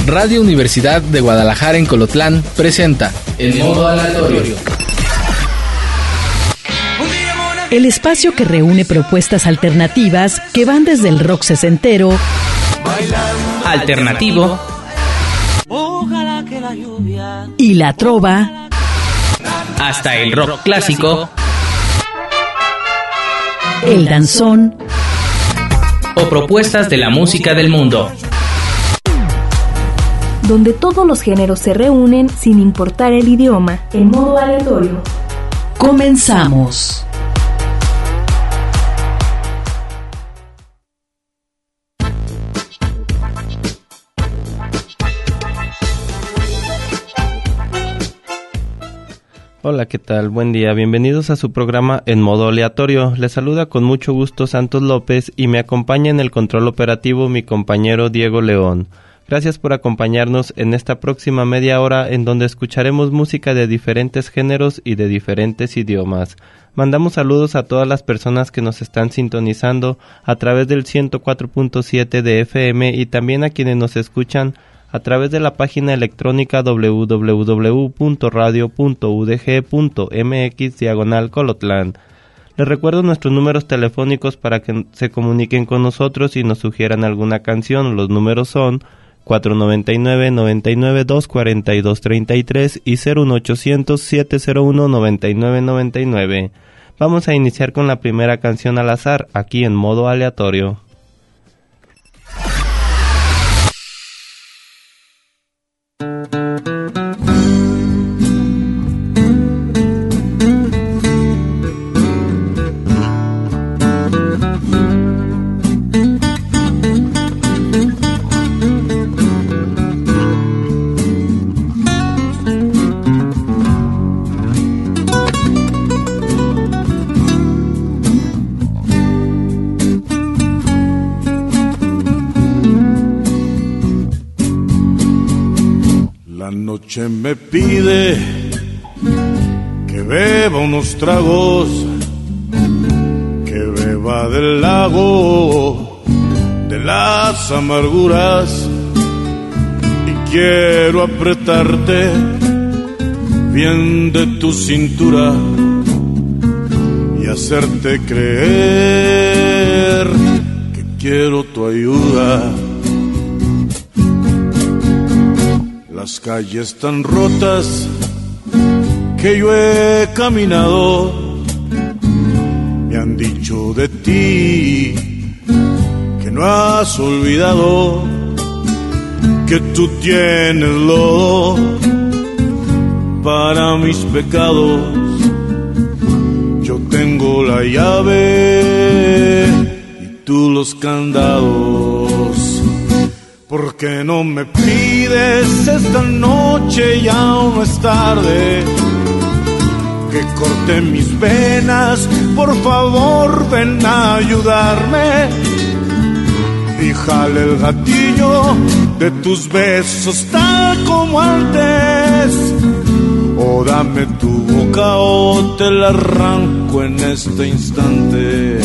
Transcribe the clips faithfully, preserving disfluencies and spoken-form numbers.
Radio Universidad de Guadalajara en Colotlán presenta El Modo Aleatorio. El espacio que reúne propuestas alternativas que van desde el rock sesentero, alternativo y la trova, hasta el rock clásico, el danzón o propuestas de la música del mundo, donde todos los géneros se reúnen sin importar el idioma, en modo aleatorio. Comenzamos. Hola, ¿qué tal? Buen día, bienvenidos a su programa En Modo Aleatorio. Les saluda con mucho gusto Santos López y me acompaña en el control operativo mi compañero Diego León. Gracias por acompañarnos en esta próxima media hora en donde escucharemos música de diferentes géneros y de diferentes idiomas. Mandamos saludos a todas las personas que nos están sintonizando a través del ciento cuatro punto siete de F M y también a quienes nos escuchan a través de la página electrónica doble u doble u doble u punto radio punto u d g punto m x diagonal Colotlán. Les recuerdo nuestros números telefónicos para que se comuniquen con nosotros y nos sugieran alguna canción. Los números son cuatro noventa y nueve, noventa y nueve, doscientos cuarenta y dos treinta y tres y cero uno ochocientos, setecientos uno, noventa y nueve noventa y nueve. Vamos a iniciar con la primera canción al azar, aquí en modo aleatorio. La noche me pide que beba unos tragos, que beba del lago de las amarguras, y quiero apretarte bien de tu cintura y hacerte creer que quiero tu ayuda. Las calles tan rotas que yo he caminado me han dicho de ti que no has olvidado que tú tienes lodo para mis pecados. Yo tengo la llave y tú los candados. ¿Por qué no me pides esta noche, ya no es tarde, que corte mis venas? Por favor, ven a ayudarme y jale el gatillo de tus besos tal como antes. O dame tu boca o te la arranco en este instante.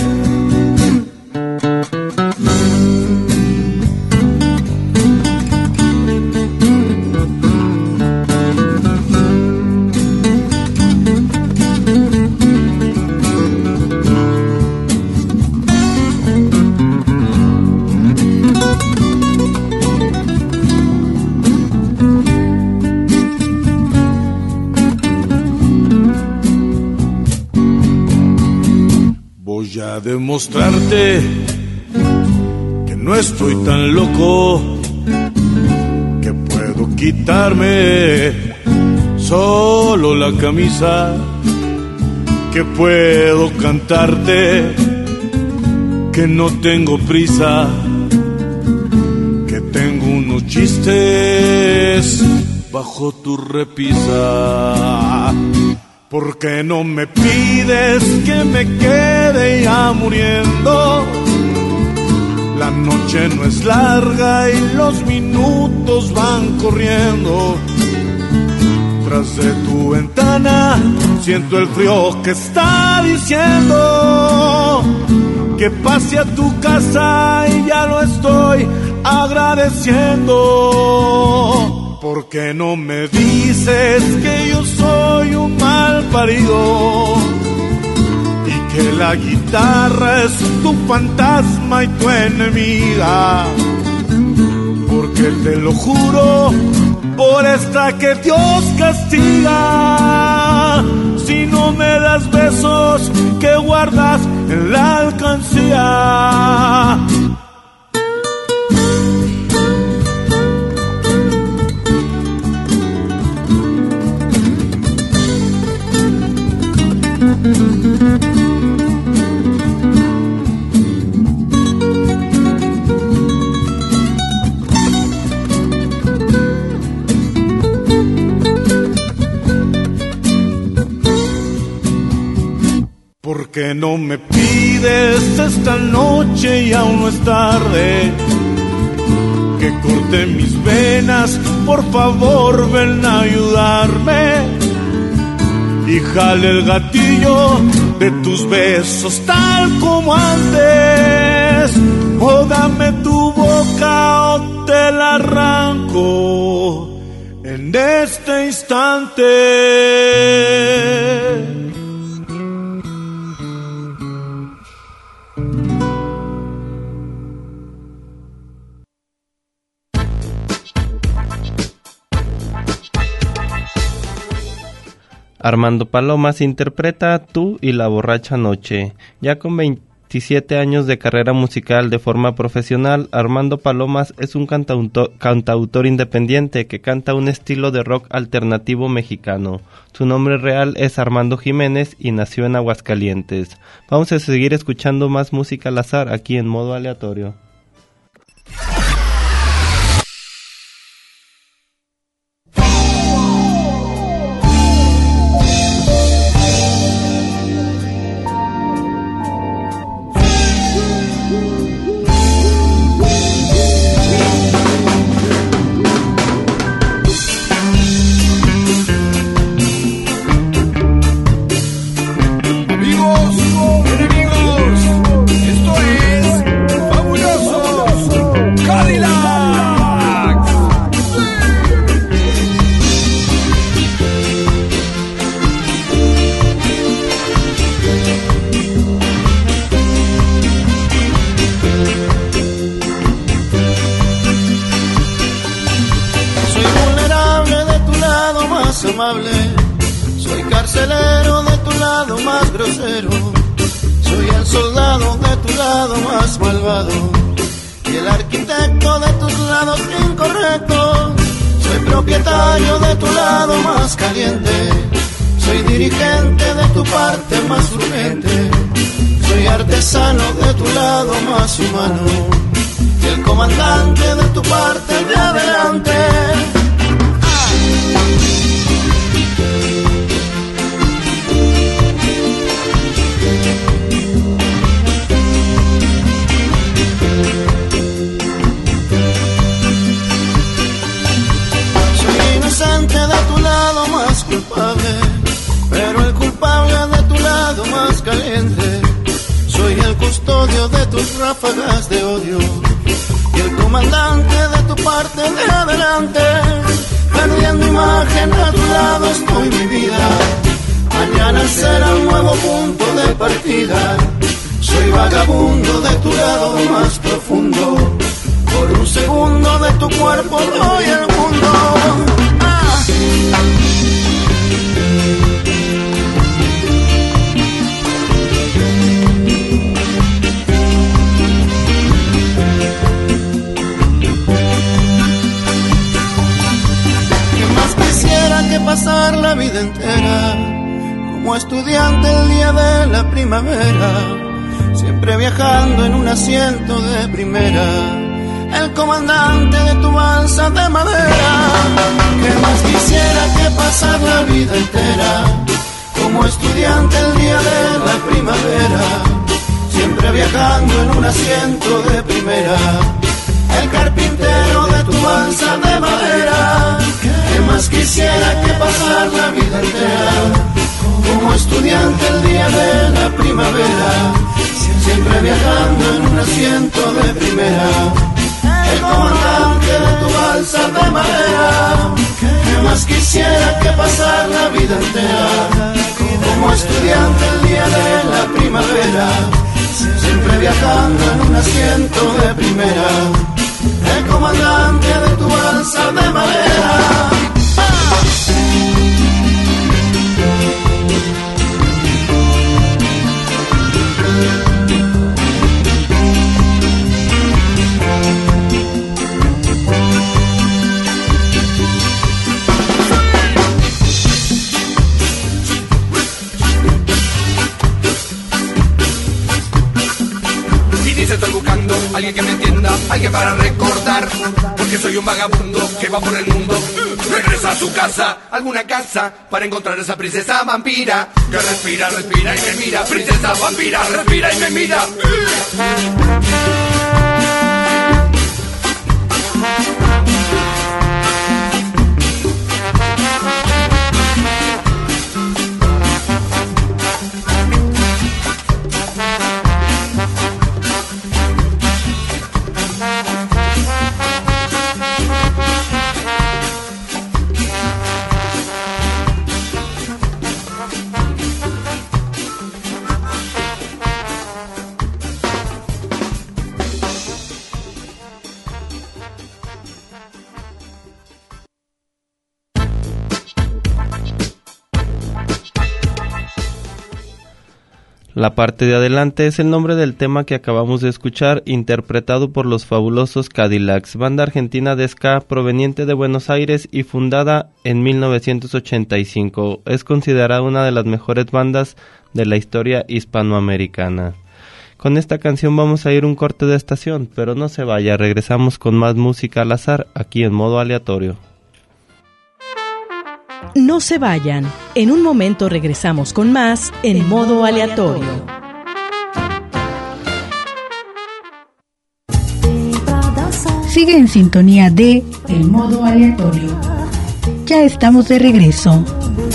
Demostrarte que no estoy tan loco, que puedo quitarme solo la camisa, que puedo cantarte, que no tengo prisa, que tengo unos chistes bajo tu repisa. ¿Por qué no me pides que me quede ya muriendo? La noche no es larga y los minutos van corriendo. Tras de tu ventana siento el frío que está diciendo que pase a tu casa y ya no estoy agradeciendo. ¿Por qué no me dices que yo soy un mal parido? Y que la guitarra es tu fantasma y tu enemiga. Porque te lo juro, por esta que Dios castiga, si no me das besos que guardas en la alcancía. ¿Por qué no me pides esta noche y aún no es tarde? Que corte mis venas, por favor ven a ayudarme. Y jale el gatillo de tus besos tal como antes. O dame tu boca o te la arranco en este instante. Armando Palomas interpreta Tú y la borracha noche. Ya con veintisiete años de carrera musical de forma profesional, Armando Palomas es un cantautor, cantautor independiente que canta un estilo de rock alternativo mexicano. Su nombre real es Armando Jiménez y nació en Aguascalientes. Vamos a seguir escuchando más música al azar aquí en modo aleatorio. Soy carcelero de tu lado más grosero, soy el soldado de tu lado más malvado y el arquitecto de tus lados incorrectos. Soy propietario de tu lado más caliente, soy dirigente de tu parte más urgente, soy artesano de tu lado más humano y el comandante de tu parte de adelante. De tu lado más culpable, pero el culpable de tu lado más caliente. Soy el custodio de tus ráfagas de odio y el comandante de tu parte de adelante. Perdiendo imagen a tu lado estoy mi vida, mañana será un nuevo punto de partida. Soy vagabundo de tu lado más profundo, por un segundo de tu cuerpo doy el mundo. Que pasar la vida entera como estudiante el día de la primavera, siempre viajando en un asiento de primera, el comandante de tu balsa de madera. Que más quisiera que pasar la vida entera como estudiante el día de la primavera, siempre viajando en un asiento de primera, el carpintero de tu balsa de madera. Que más quisiera que pasar la vida entera como estudiante el día de la primavera, siempre viajando en un asiento de primera, el vida entera, como estudiante el día de la primavera, siempre viajando en un asiento de primera, el comandante de tu balsa de madera. Estoy buscando alguien que me entienda, alguien para recordar, porque soy un vagabundo que va por el mundo. Regresa a su casa, alguna casa, para encontrar a esa princesa vampira que respira, respira y me mira. Princesa vampira, respira y me mira. La parte de adelante es el nombre del tema que acabamos de escuchar, interpretado por los fabulosos Cadillacs, banda argentina de ska proveniente de Buenos Aires y fundada en mil novecientos ochenta y cinco. Es considerada una de las mejores bandas de la historia hispanoamericana. Con esta canción vamos a ir un corte de estación, pero no se vaya, regresamos con más música al azar, aquí en modo aleatorio. No se vayan, en un momento regresamos con más en modo aleatorio. Sigue en sintonía de El Modo Aleatorio. Ya estamos de regreso.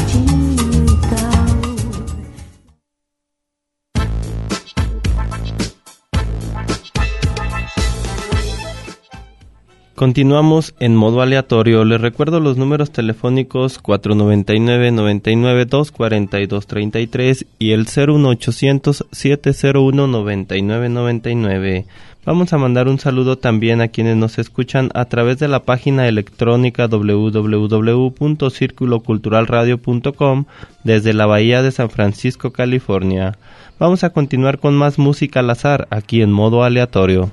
Continuamos en modo aleatorio. Les recuerdo los números telefónicos cuatro noventa y nueve, noventa y nueve, doscientos cuarenta y dos treinta y tres y el cero uno ochocientos, siete cero uno, noventa y nueve noventa y nueve. Vamos a mandar un saludo también a quienes nos escuchan a través de la página electrónica doble u doble u doble u punto círculo cultural radio punto com desde la Bahía de San Francisco, California. Vamos a continuar con más música al azar aquí en modo aleatorio.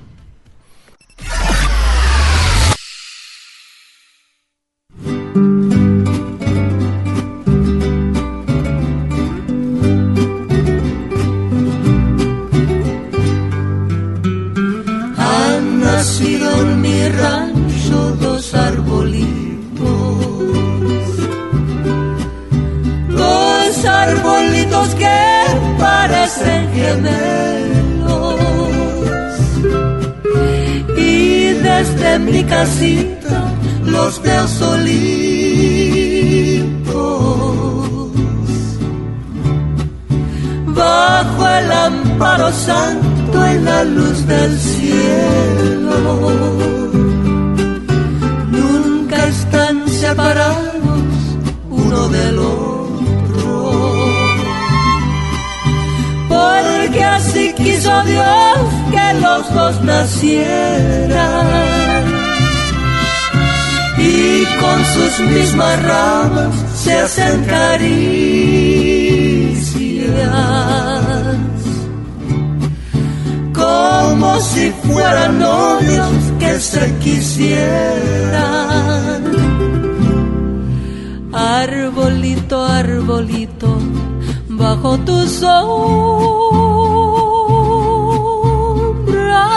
Han nacido en mi rancho dos arbolitos, dos arbolitos que parecen gemelos, y desde mi casita los veo solitos, bajo el amparo santo en la luz del cielo. Nunca están separados uno del otro, porque así quiso Dios que los dos nacieran, y con sus mismas ramas se hacen caricias, como si fueran novios que se quisieran. Arbolito, arbolito, bajo tu sombra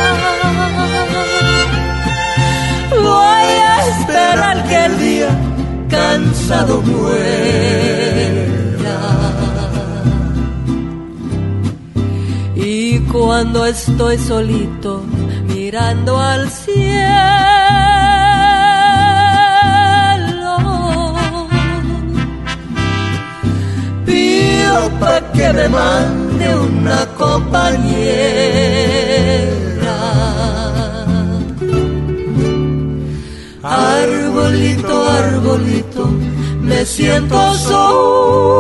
voy a esperar que el día cansado muera, y cuando estoy solito mirando al cielo, pido pa' que me mande una compañera. Arbolito, arbolito, me siento solo.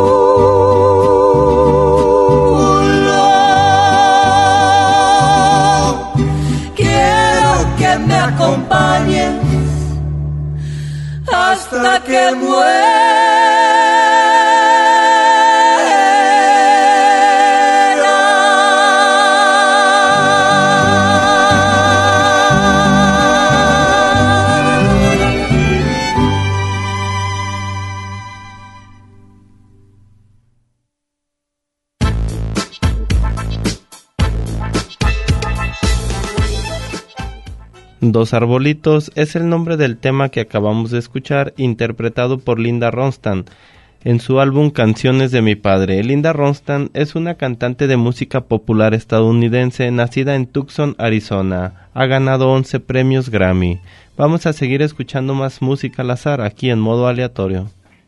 Quiero que me acompañes hasta que muera. Dos arbolitos es el nombre del tema que acabamos de escuchar, interpretado por Linda Ronstadt en su álbum Canciones de mi padre. Linda Ronstadt es una cantante de música popular estadounidense nacida en Tucson, Arizona. Ha ganado once premios Grammy. Vamos a seguir escuchando más música al azar aquí en modo aleatorio.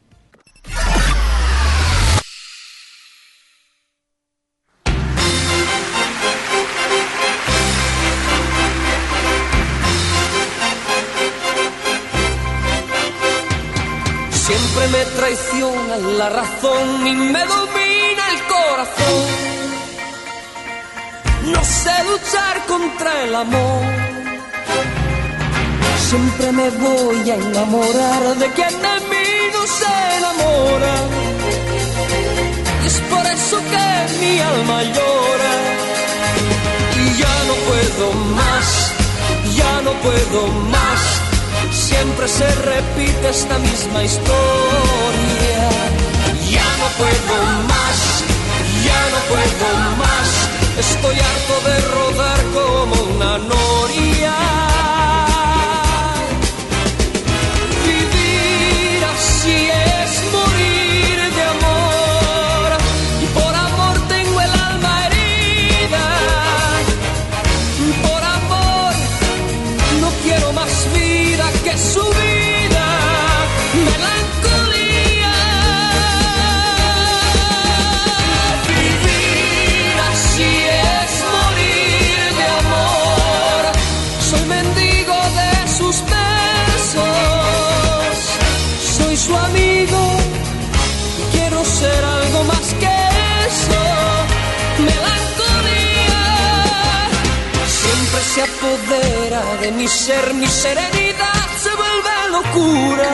Siempre me traiciona la razón y me domina el corazón. No sé luchar contra el amor. Siempre me voy a enamorar de quien de mí no se enamora. Y es por eso que mi alma llora. Y ya no puedo más, ya no puedo más. Siempre se repite esta misma historia. Ya no puedo más, ya no puedo más. Estoy harto de rodar como una noria. Vivir así es morir de amor. Y por amor tengo el alma herida. Por amor no quiero más vida que su vida, melancolía. Vivir así es morir de amor. Soy mendigo de sus besos, soy su amigo, quiero ser algo más que eso, melancolía. Siempre se apodera de mi ser, mi serenidad se vuelve locura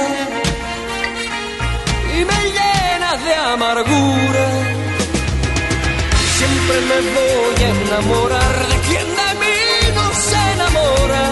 y me llena de amargura. Siempre me voy a enamorar de quien de mí no se enamora.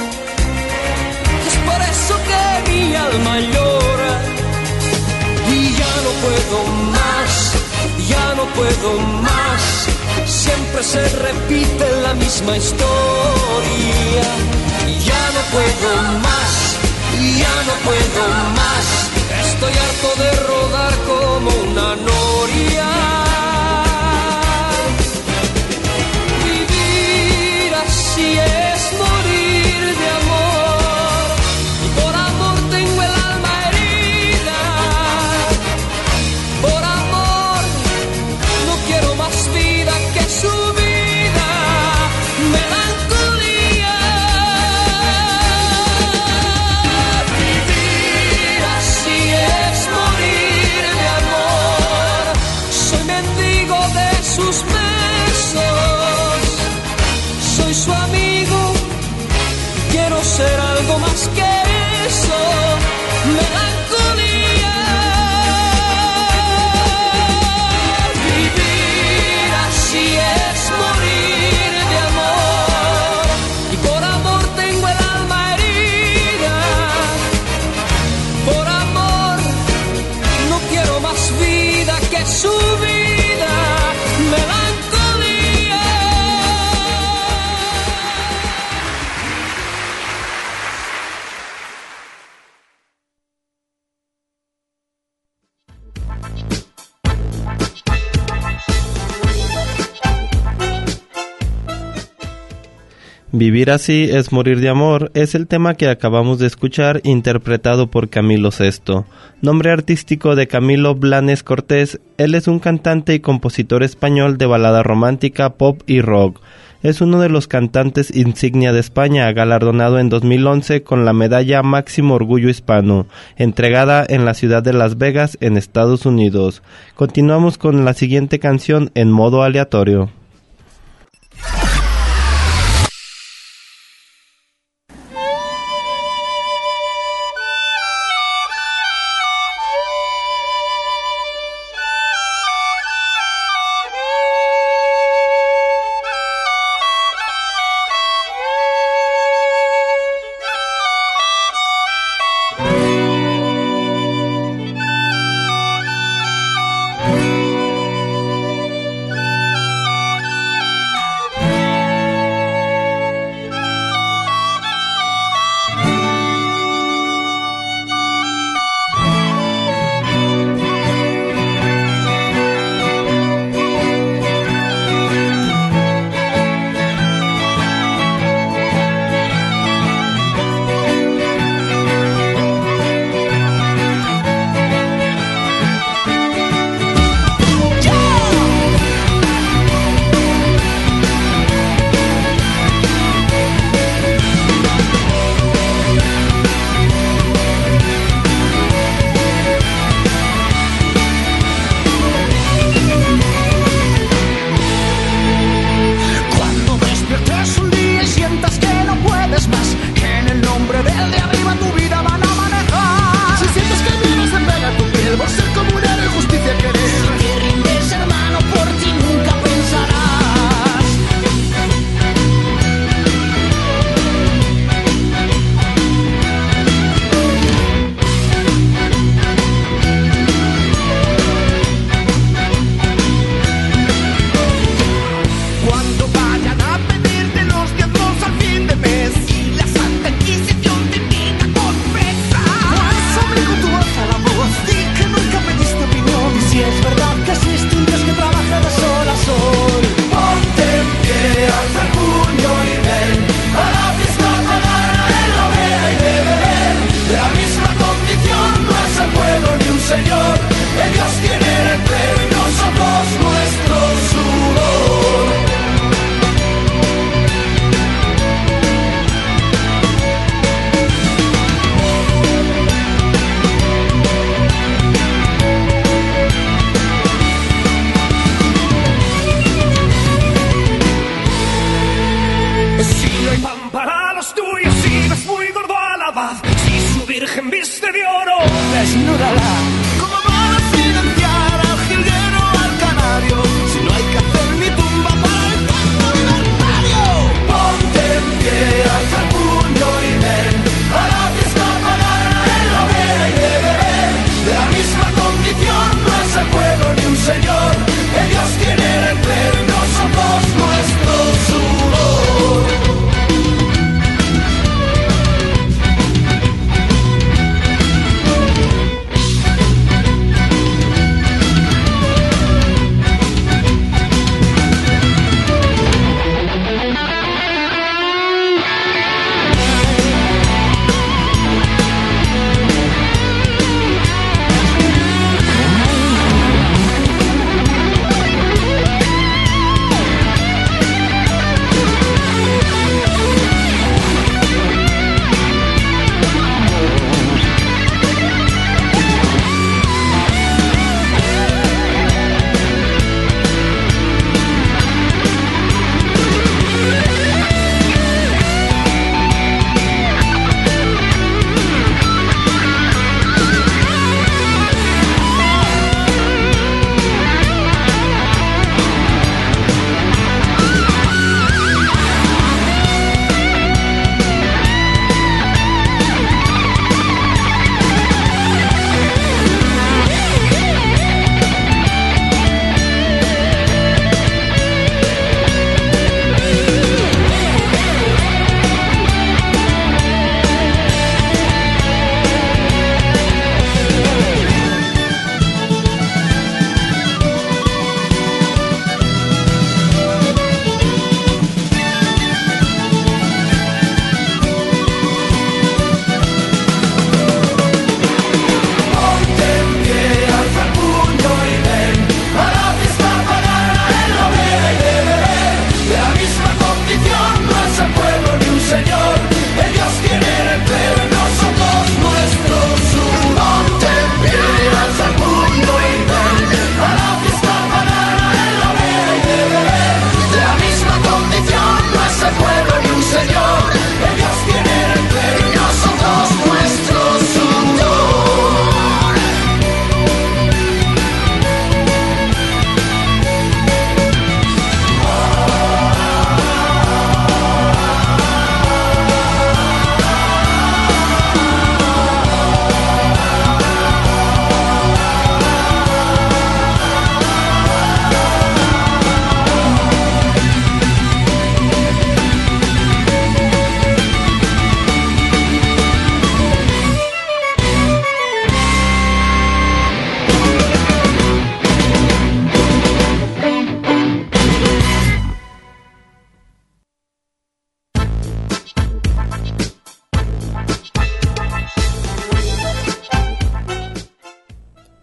Es por eso que mi alma llora. Y ya no puedo más, ya no puedo más. Siempre se repite la misma historia. Ya no puedo más, ya no puedo más. Estoy harto de rodar como una noria. Vivir así es morir de amor. Y por amor tengo el alma herida. Por amor no quiero más vida que su vida, melancolía. Vivir así es morir de amor. Soy mendigo de sus besos, soy su amigo, quiero ser algo más que eso, melancolía. Vivir así es morir de amor. Y por amor tengo el alma herida. Por amor no quiero más vida que su vida, melancolía. Vivir así es morir de amor es el tema que acabamos de escuchar, interpretado por Camilo Sesto. Nombre artístico de Camilo Blanes Cortés, él es un cantante y compositor español de balada romántica, pop y rock. Es uno de los cantantes insignia de España, galardonado en dos mil once con la medalla Máximo Orgullo Hispano, entregada en la ciudad de Las Vegas, en Estados Unidos. Continuamos con la siguiente canción en modo aleatorio.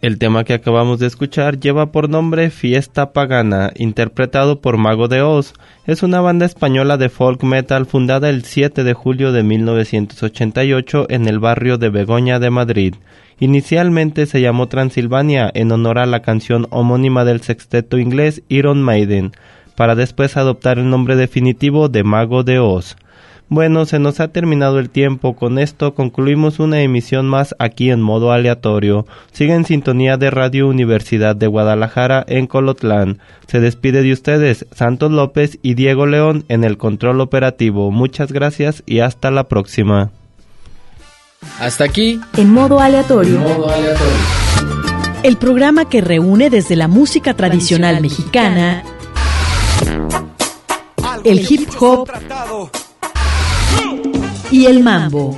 El tema que acabamos de escuchar lleva por nombre Fiesta Pagana, interpretado por Mago de Oz. Es una banda española de folk metal fundada el siete de julio de mil novecientos ochenta y ocho en el barrio de Begoña de Madrid. Inicialmente se llamó Transilvania en honor a la canción homónima del sexteto inglés Iron Maiden, para después adoptar el nombre definitivo de Mago de Oz. Bueno, se nos ha terminado el tiempo. Con esto concluimos una emisión más aquí en modo aleatorio. Sigue en sintonía de Radio Universidad de Guadalajara en Colotlán. Se despide de ustedes Santos López y Diego León en el control operativo. Muchas gracias y hasta la próxima. Hasta aquí, en modo aleatorio. En modo aleatorio. El programa que reúne desde la música tradicional, tradicional mexicana, el hip hop y el mambo,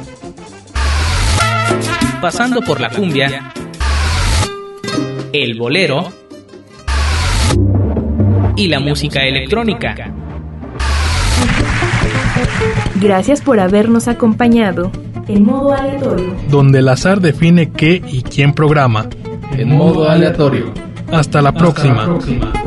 pasando por la cumbia, el bolero y la música electrónica. Gracias por habernos acompañado en modo aleatorio, donde el azar define qué y quién programa. En modo aleatorio. Hasta la próxima. Hasta la próxima.